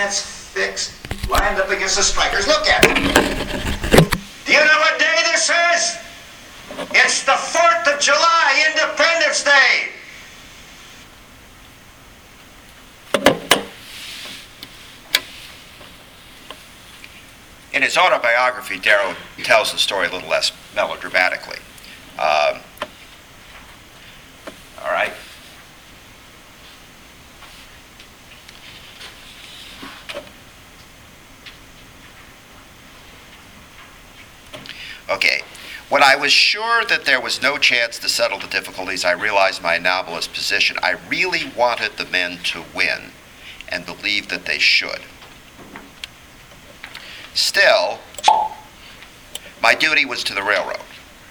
that's fixed, lined up against the strikers. Look at it. Do you know what day this is? It's the 4th of July, Independence Day. In his autobiography, Darrow tells the story a little less melodramatically. All right. Okay. When I was sure that there was no chance to settle the difficulties, I realized my anomalous position. I really wanted the men to win and believed that they should. Still, my duty was to the railroad.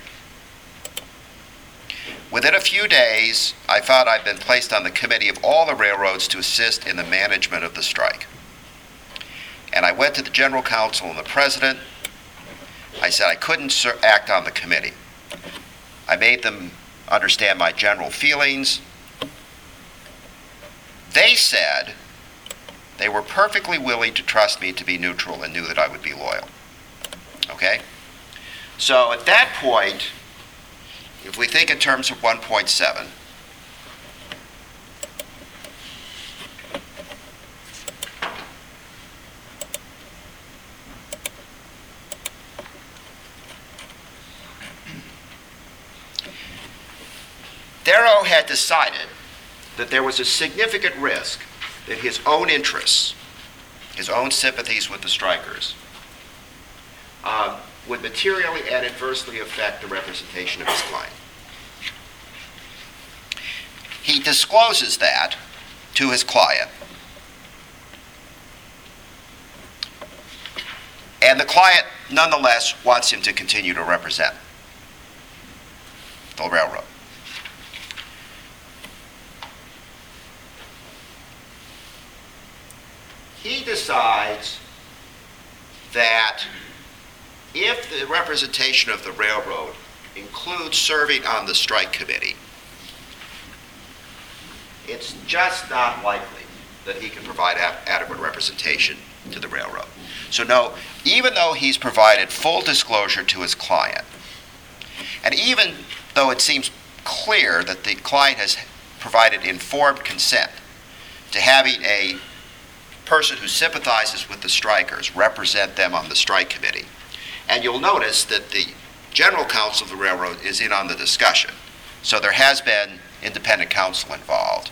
Within a few days, I found I'd been placed on the committee of all the railroads to assist in the management of the strike. And I went to the general counsel and the president. I said I couldn't act on the committee. I made them understand my general feelings. They said they were perfectly willing to trust me to be neutral and knew that I would be loyal. Okay? So at that point, if we think in terms of 1.7, Darrow had decided that there was a significant risk that his own interests, his own sympathies with the strikers, would materially and adversely affect the representation of his client. He discloses that to his client, and the client nonetheless wants him to continue to represent the railroad. He decides that if the representation of the railroad includes serving on the strike committee, it's just not likely that he can provide adequate representation to the railroad. So no, even though he's provided full disclosure to his client, and even though it seems clear that the client has provided informed consent to having a person who sympathizes with the strikers represent them on the strike committee. And you'll notice that the general counsel of the railroad is in on the discussion. So there has been independent counsel involved.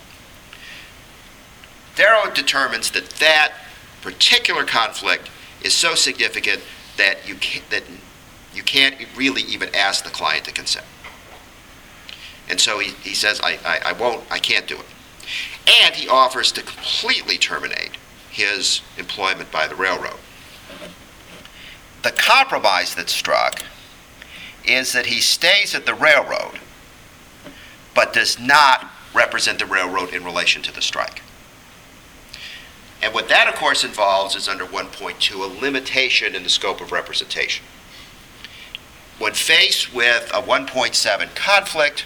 Darrow determines that that particular conflict is so significant that you can't really even ask the client to consent. And so he says, I can't do it. And he offers to completely terminate his employment by the railroad. The compromise that's struck is that he stays at the railroad, but does not represent the railroad in relation to the strike. And what that, of course, involves is under 1.2, a limitation in the scope of representation. When faced with a 1.7 conflict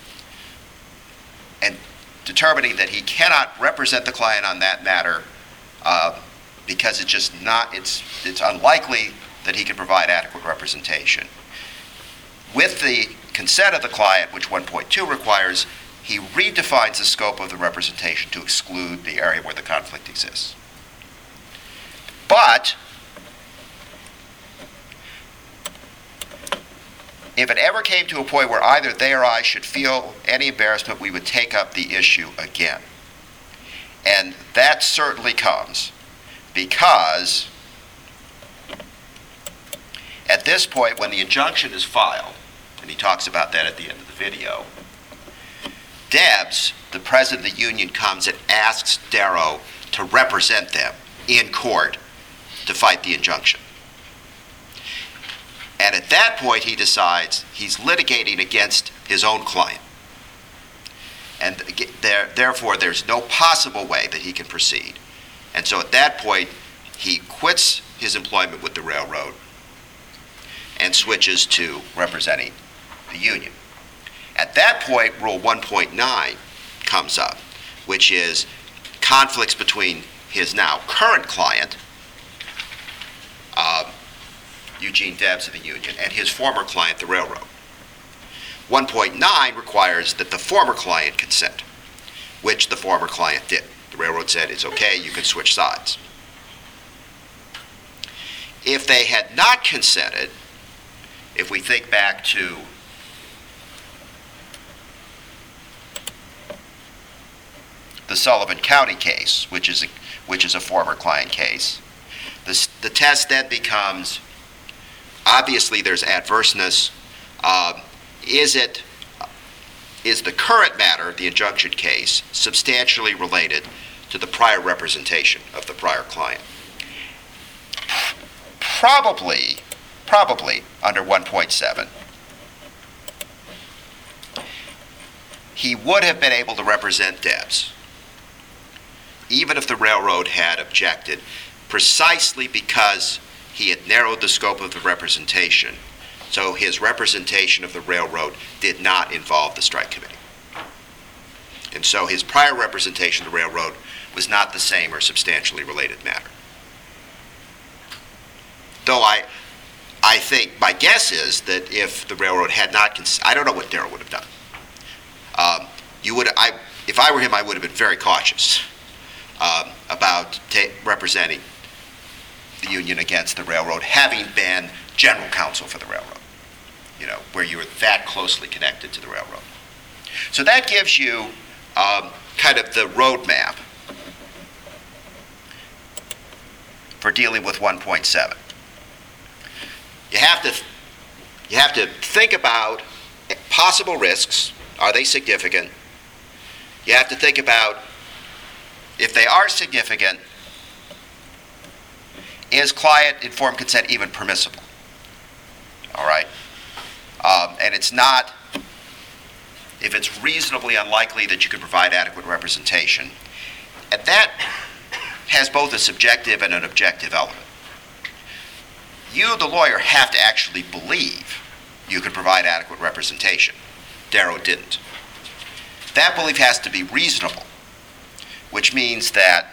and determining that he cannot represent the client on that matter, because it's unlikely that he can provide adequate representation. With the consent of the client, which 1.2 requires, he redefines the scope of the representation to exclude the area where the conflict exists. But if it ever came to a point where either they or I should feel any embarrassment, we would take up the issue again. And that certainly comes because at this point, when the injunction is filed, and he talks about that at the end of the video, Debs, the president of the union, comes and asks Darrow to represent them in court to fight the injunction. And at that point, he decides he's litigating against his own client. And therefore, there's no possible way that he can proceed. And so at that point, he quits his employment with the railroad and switches to representing the union. At that point, Rule 1.9 comes up, which is conflicts between his now current client, Eugene Debs of the union, and his former client, the railroad. 1.9 requires that the former client consent, which the former client did. The railroad said, it's okay, you can switch sides. If they had not consented, if we think back to the Sullivan County case, which is a former client case, the test then becomes, obviously there's adverseness. Is the current matter, the injunction case, substantially related to the prior representation of the prior client? Probably under 1.7, he would have been able to represent Debs, even if the railroad had objected, precisely because he had narrowed the scope of the representation. So his representation of the railroad did not involve the strike committee. And so his prior representation of the railroad was not the same or substantially related matter. Though I think, my guess is that if the railroad had not, I don't know what Darrell would have done. If I were him, I would have been very cautious about representing the union against the railroad, having been general counsel for the railroad, where you were that closely connected to the railroad. So that gives you kind of the roadmap for dealing with 1.7. You have to think about possible risks. Are they significant? You have to think about, if they are significant, is client-informed consent even permissible? All right? And it's not, if it's reasonably unlikely that you could provide adequate representation. And that has both a subjective and an objective element. You, the lawyer, have to actually believe you can provide adequate representation. Darrow didn't. That belief has to be reasonable, which means that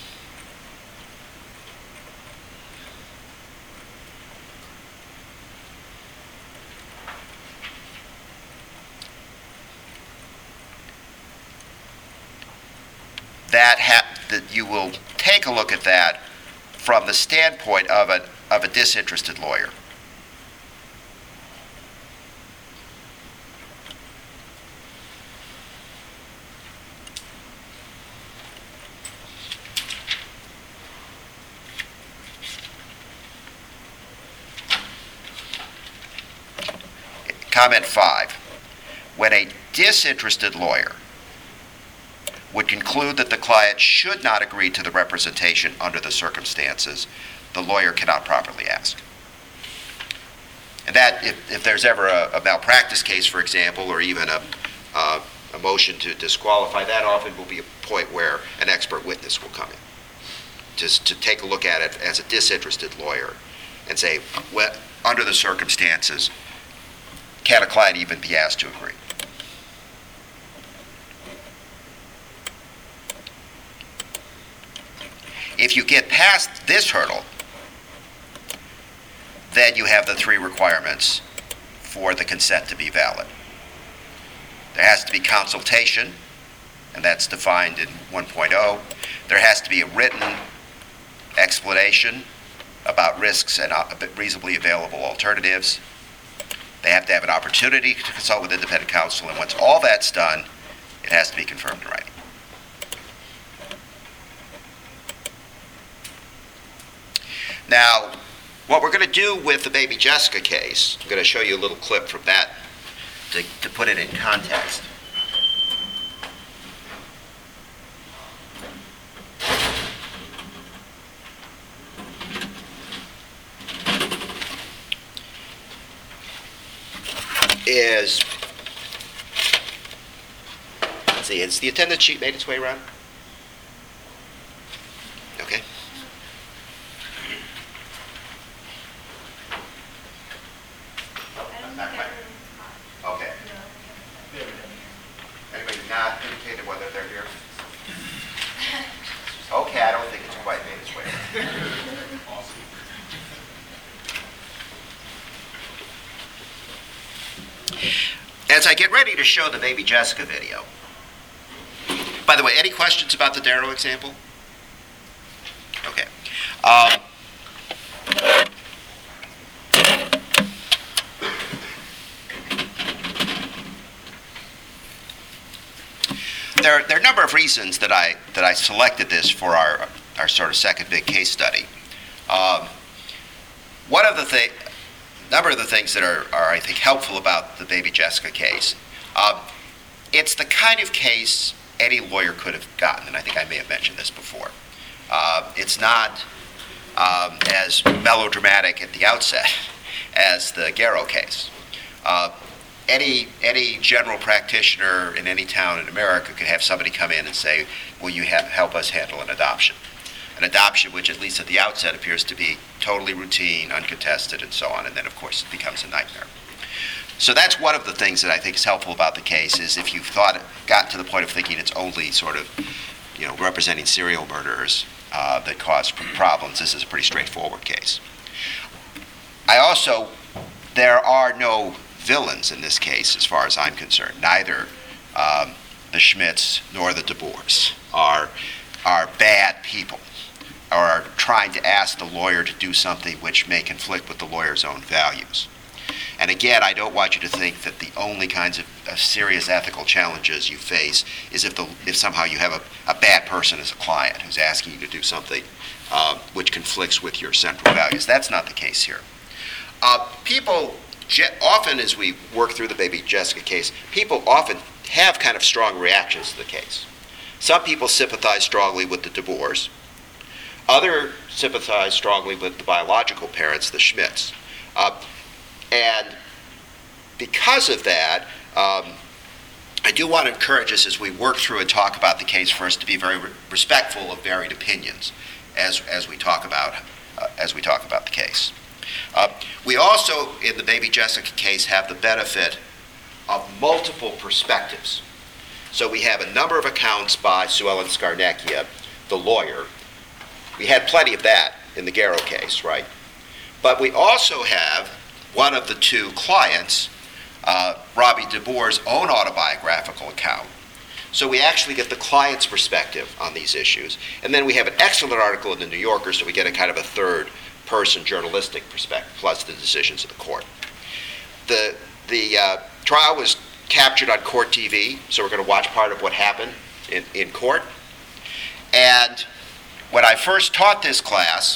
that you will take a look at that from the standpoint of a disinterested lawyer. Comment 5. When a disinterested lawyer would conclude that the client should not agree to the representation under the circumstances, the lawyer cannot properly ask. And that, if there's ever a malpractice case, for example, or even a motion to disqualify, that often will be a point where an expert witness will come in, just to take a look at it as a disinterested lawyer and say, well, under the circumstances, can a client even be asked to agree? If you get past this hurdle, then you have the 3 requirements for the consent to be valid. There has to be consultation, and that's defined in 1.0. There has to be a written explanation about risks and reasonably available alternatives. They have to have an opportunity to consult with independent counsel, and once all that's done, it has to be confirmed in writing. Now, what we're going to do with the Baby Jessica case, I'm going to show you a little clip from that to put it in context. Let's see, has the attendance sheet made its way around? Okay. Okay. Anybody not indicated whether they're here? Okay, I don't think it's As I get ready to show the baby Jessica video, by the way, any questions about the Darrow example? Okay. There are a number of reasons that I selected this for our sort of second big case study. Number of the things that are I think helpful about the baby Jessica case. It's the kind of case any lawyer could have gotten, and I think I may have mentioned this before. It's not as melodramatic at the outset as the Garrow case. Any general practitioner in any town in America could have somebody come in and say, will you help us handle an adoption? An adoption which, at least at the outset, appears to be totally routine, uncontested, and so on, and then, of course, it becomes a nightmare. So that's one of the things that I think is helpful about the case, is if you've got to the point of thinking it's only sort of, representing serial murderers that cause problems, this is a pretty straightforward case. There are no villains in this case, as far as I'm concerned. Neither the Schmitz nor the DeBoers are bad people, or are trying to ask the lawyer to do something which may conflict with the lawyer's own values. And again, I don't want you to think that the only kinds of serious ethical challenges you face is if somehow you have a bad person as a client who's asking you to do something which conflicts with your central values. That's not the case here. People often, as we work through the baby Jessica case, people often have kind of strong reactions to the case. Some people sympathize strongly with the DeBoers. Others sympathize strongly with the biological parents, the Schmitz. And because of that, I do want to encourage us, as we work through and talk about the case, for us to be very respectful of varied opinions as we talk about the case. We also, in the baby Jessica case, have the benefit of multiple perspectives. So we have a number of accounts by Sue Ellen Scarnecchia, the lawyer. We had plenty of that in the Garrow case, right? But we also have one of the two clients, Robbie DeBoer's own autobiographical account. So we actually get the client's perspective on these issues. And then we have an excellent article in the New Yorker, so we get a kind of a third-person journalistic perspective, plus the decisions of the court. The trial was captured on Court TV, so we're going to watch part of what happened in court. And when I first taught this class,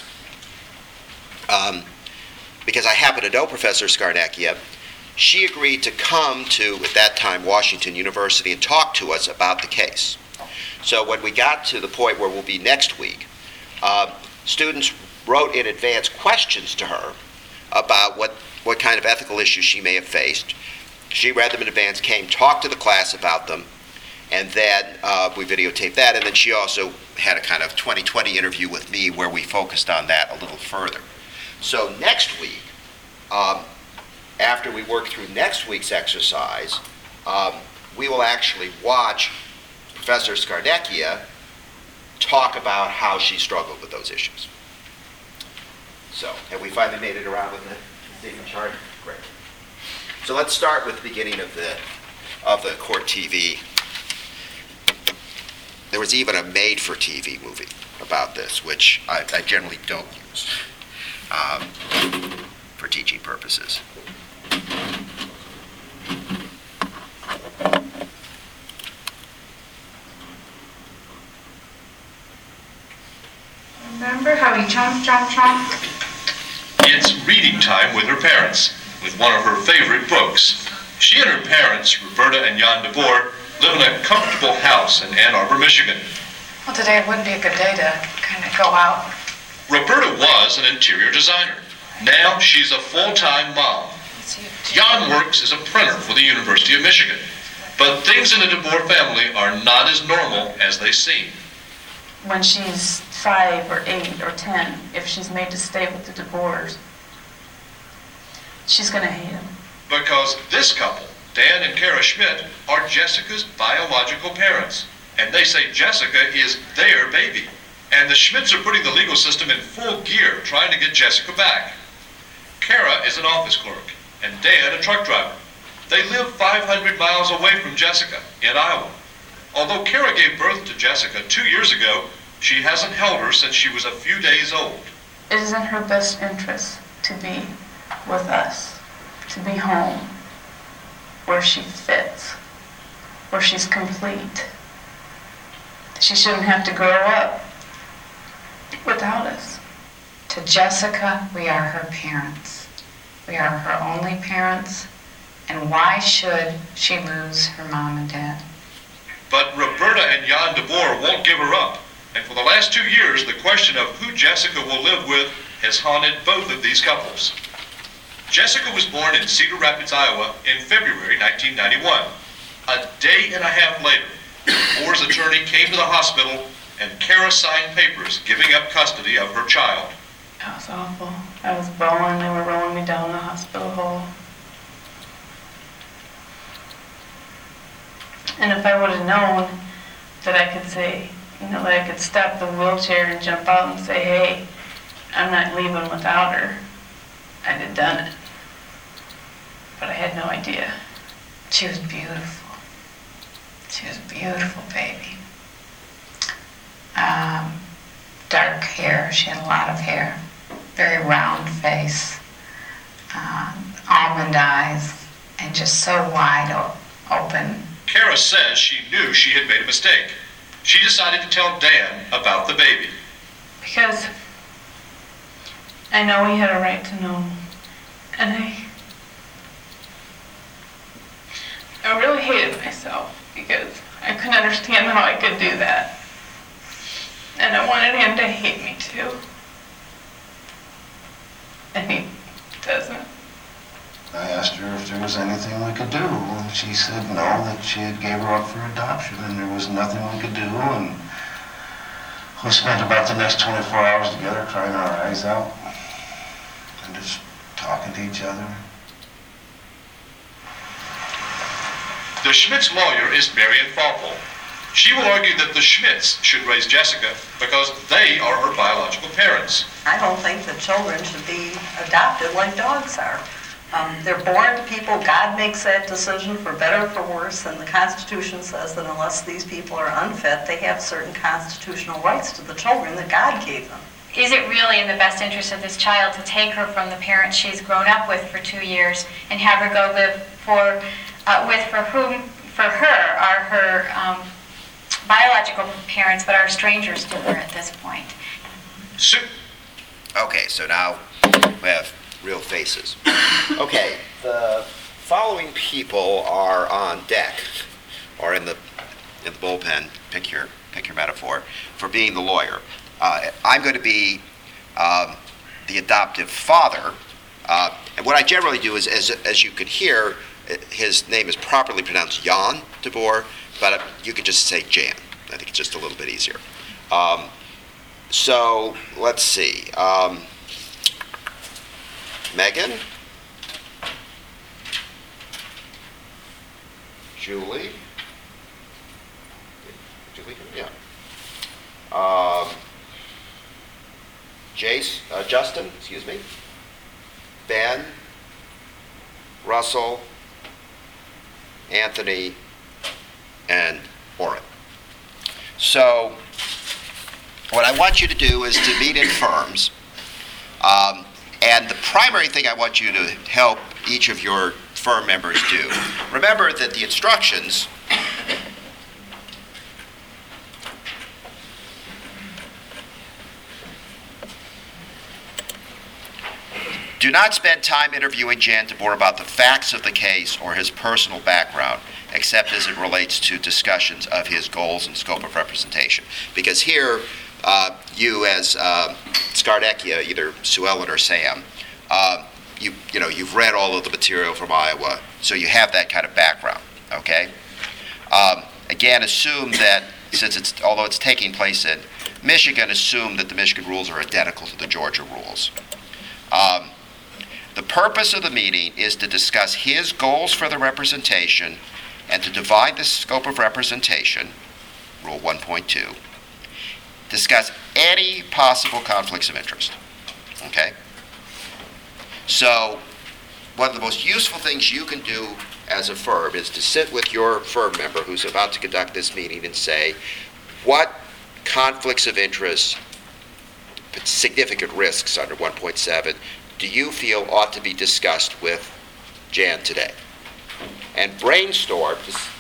because I happen to know Professor Scarnecchia, she agreed to come to, at that time, Washington University and talk to us about the case. So when we got to the point where we'll be next week, students wrote in advance questions to her about what kind of ethical issues she may have faced. She read them in advance, came, talked to the class about them, and then we videotaped that, and then she also had a kind of 20/20 interview with me where we focused on that a little further. So next week, after we work through next week's exercise, we will actually watch Professor Scarnecchia talk about how she struggled with those issues. So, have we finally made it around with the statement chart? Great. So let's start with the beginning of the Court TV. There was even a made-for-TV movie about this, which I generally don't use for teaching purposes. Remember how he chomp. It's reading time with her parents, with one of her favorite books. She and her parents, Roberta and Jan DeBoer, live in a comfortable house in Ann Arbor, Michigan. Well, today wouldn't be a good day to kind of go out. Roberta was an interior designer. Now she's a full-time mom. Jan works as a printer for the University of Michigan. But things in the DeBoer family are not as normal as they seem. When she's 5 or 8 or 10, if she's made to stay with the DeBoers, she's going to hate him. Because this couple, Dan and Kara Schmidt, are Jessica's biological parents. And they say Jessica is their baby. And the Schmidts are putting the legal system in full gear, trying to get Jessica back. Kara is an office clerk, and Dan a truck driver. They live 500 miles away from Jessica in Iowa. Although Kara gave birth to Jessica 2 years ago, she hasn't held her since she was a few days old. It is in her best interest to be with us, to be home, where she fits, where she's complete. She shouldn't have to grow up without us. To Jessica, we are her parents. We are her only parents, and why should she lose her mom and dad? But Roberta and Jan DeBoer won't give her up. And for the last 2 years, the question of who Jessica will live with has haunted both of these couples. Jessica was born in Cedar Rapids, Iowa in February 1991. A day and a half later, DeBoer's attorney came to the hospital and Kara signed papers giving up custody of her child. That was awful. I was bawling. They were rolling me down the hospital hall. And if I would have known that I could say, that I could stop the wheelchair and jump out and say, hey, I'm not leaving without her, I'd have done it. But I had no idea. She was beautiful. She was a beautiful baby. Dark hair. She had a lot of hair. Very round face. Almond eyes. And just so wide open. Kara says she knew she had made a mistake. She decided to tell Dan about the baby. Because I know he had a right to know. And I really hated myself because I couldn't understand how I could do that. And I wanted him to hate me too. And he doesn't. I asked her if there was anything we could do, and she said no, that she had gave her up for adoption, and there was nothing we could do, and we spent about the next 24 hours together crying our eyes out and just talking to each other. The Schmidt's lawyer is Marion Falpole. She will argue that the Schmidts should raise Jessica because they are her biological parents. I don't think that children should be adopted like dogs are. They're born to people. God makes that decision for better or for worse, and the Constitution says that unless these people are unfit, they have certain constitutional rights to the children that God gave them. Is it really in the best interest of this child to take her from the parents she's grown up with for 2 years and have her go live for her are her biological parents, but are strangers to her at this point? Okay, so now we have real faces. Okay, the following people are on deck, or in the bullpen, pick your metaphor, for being the lawyer. I'm going to be the adoptive father, and what I generally do is, as you could hear, his name is properly pronounced Jan DeBoer, but you could just say Jan. I think it's just a little bit easier. So let's see. Megan, Julie, yeah. Justin, Ben, Russell, Anthony, and Orrin. So what I want you to do is to meet in firms. And the primary thing I want you to help each of your firm members do, remember that the instructions do not spend time interviewing Jan DeBoer about the facts of the case or his personal background, except as it relates to discussions of his goals and scope of representation. Because here, you as Skardecchia, either Sue Ellen or Sam, you've read all of the material from Iowa, so you have that kind of background, okay? Again, assume that although it's taking place in Michigan, assume that the Michigan rules are identical to the Georgia rules. The purpose of the meeting is to discuss his goals for the representation and to divide the scope of representation, Rule 1.2, discuss any possible conflicts of interest. Okay? So, one of the most useful things you can do as a firm is to sit with your firm member who's about to conduct this meeting and say, what conflicts of interest, significant risks under 1.7, do you feel ought to be discussed with Jan today? And brainstorm,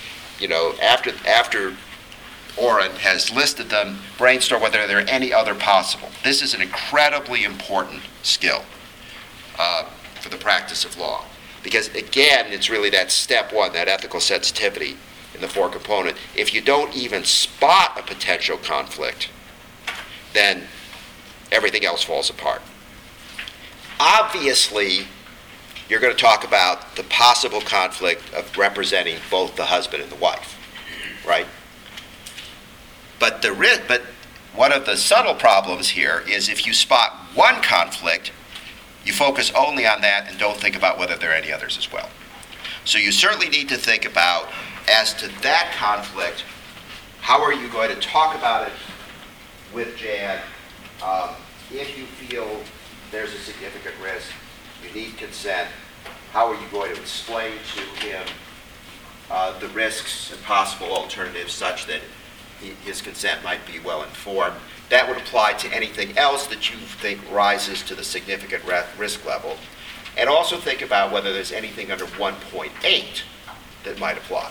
after Orrin has listed them, brainstorm whether there are any other possible. This is an incredibly important skill for the practice of law. Because again, it's really that step one, that ethical sensitivity in the four component. If you don't even spot a potential conflict, then everything else falls apart. Obviously, you're going to talk about the possible conflict of representing both the husband and the wife, right? But one of the subtle problems here is if you spot one conflict, you focus only on that and don't think about whether there are any others as well. So you certainly need to think about, as to that conflict, how are you going to talk about it with Jan? If you feel there's a significant risk, you need consent, how are you going to explain to him the risks and possible alternatives such that his consent might be well informed? That would apply to anything else that you think rises to the significant risk level. And also think about whether there's anything under 1.8 that might apply.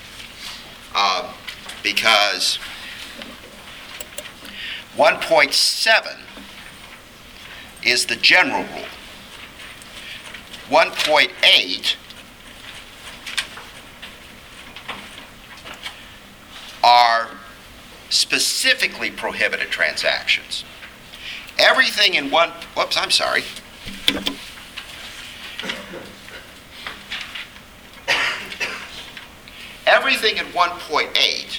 Because 1.7 is the general rule. 1.8 are specifically prohibited transactions. Everything in Everything in 1.8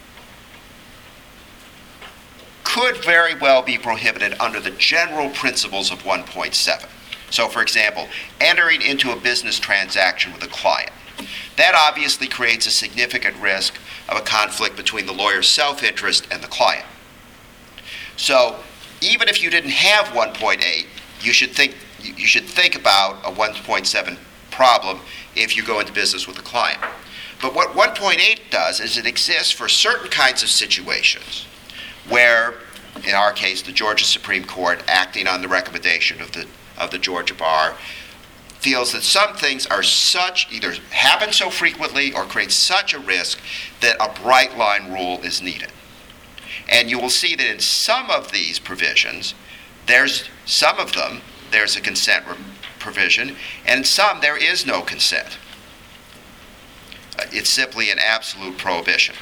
could very well be prohibited under the general principles of 1.7. So, for example, entering into a business transaction with a client. That obviously creates a significant risk of a conflict between the lawyer's self-interest and the client. So, even if you didn't have 1.8, you should think about a 1.7 problem if you go into business with a client. But what 1.8 does is it exists for certain kinds of situations where, in our case, the Georgia Supreme Court, acting on the recommendation of the Georgia Bar, feels that some things are either happen so frequently or create such a risk that a bright line rule is needed. And you will see that in some of these provisions, there's a consent provision, and in some there is no consent. It's simply an absolute prohibition.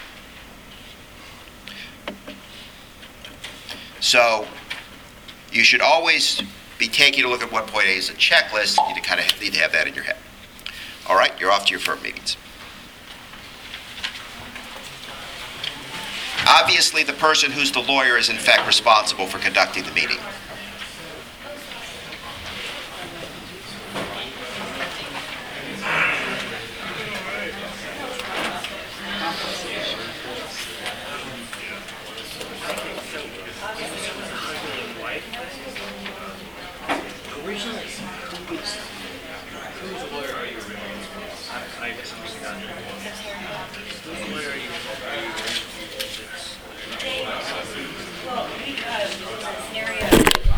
So you should always be taking a look at 1.8 as a checklist. You need to have that in your head. All right, you're off to your firm meetings. Obviously, the person who's the lawyer is in fact responsible for conducting the meeting. Well, because the scenario